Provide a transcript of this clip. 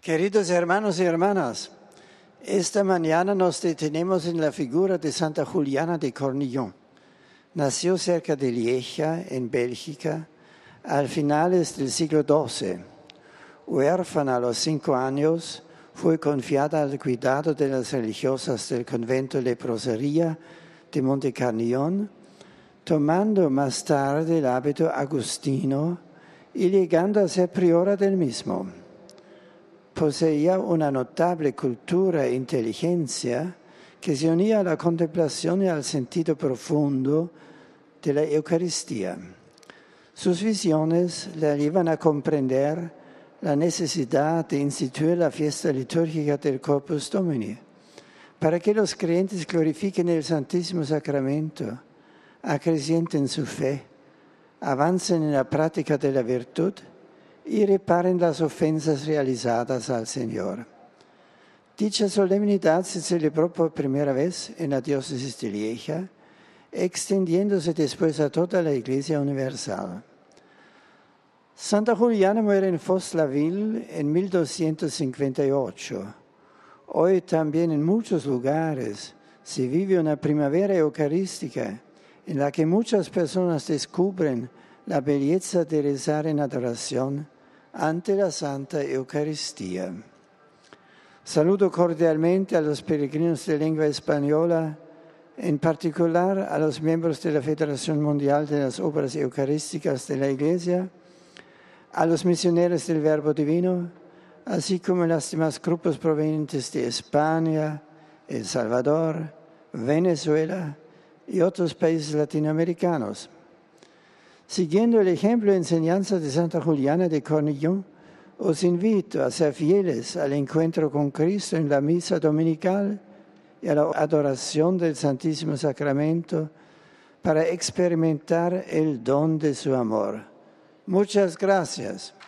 Queridos hermanos y hermanas, esta mañana nos detenemos en la figura de Santa Juliana de Cornillon. Nació cerca de Lieja, en Bélgica, al finales del siglo XII. Huérfana a los 5 años, fue confiada al cuidado de las religiosas del convento Leprosería de Monte Carnillon, tomando más tarde el hábito agustino y llegando a ser priora del mismo. Poseía una notable cultura e inteligencia que se unía a la contemplación y al sentido profundo de la Eucaristía. Sus visiones le llevan a comprender la necesidad de instituir la fiesta litúrgica del Corpus Domini, para que los creyentes glorifiquen el Santísimo Sacramento, acrecienten su fe, avancen en la práctica de la virtud y reparen las ofensas realizadas al Señor. Dicha solemnidad se celebró por primera vez en la diócesis de Lieja, extendiéndose después a toda la Iglesia universal. Santa Juliana muere en Fos-la-Ville en 1258. Hoy también en muchos lugares se vive una primavera eucarística en la que muchas personas descubren la belleza de rezar en adoración ante la Santa Eucaristía. Saludo cordialmente a los peregrinos de lengua española, en particular a los miembros de la Federación Mundial de las Obras Eucarísticas de la Iglesia, a los misioneros del Verbo Divino, así como a los demás grupos provenientes de España, El Salvador, Venezuela y otros países latinoamericanos. Siguiendo el ejemplo y enseñanza de Santa Juliana de Cornillon, os invito a ser fieles al encuentro con Cristo en la misa dominical y a la adoración del Santísimo Sacramento para experimentar el don de su amor. Muchas gracias.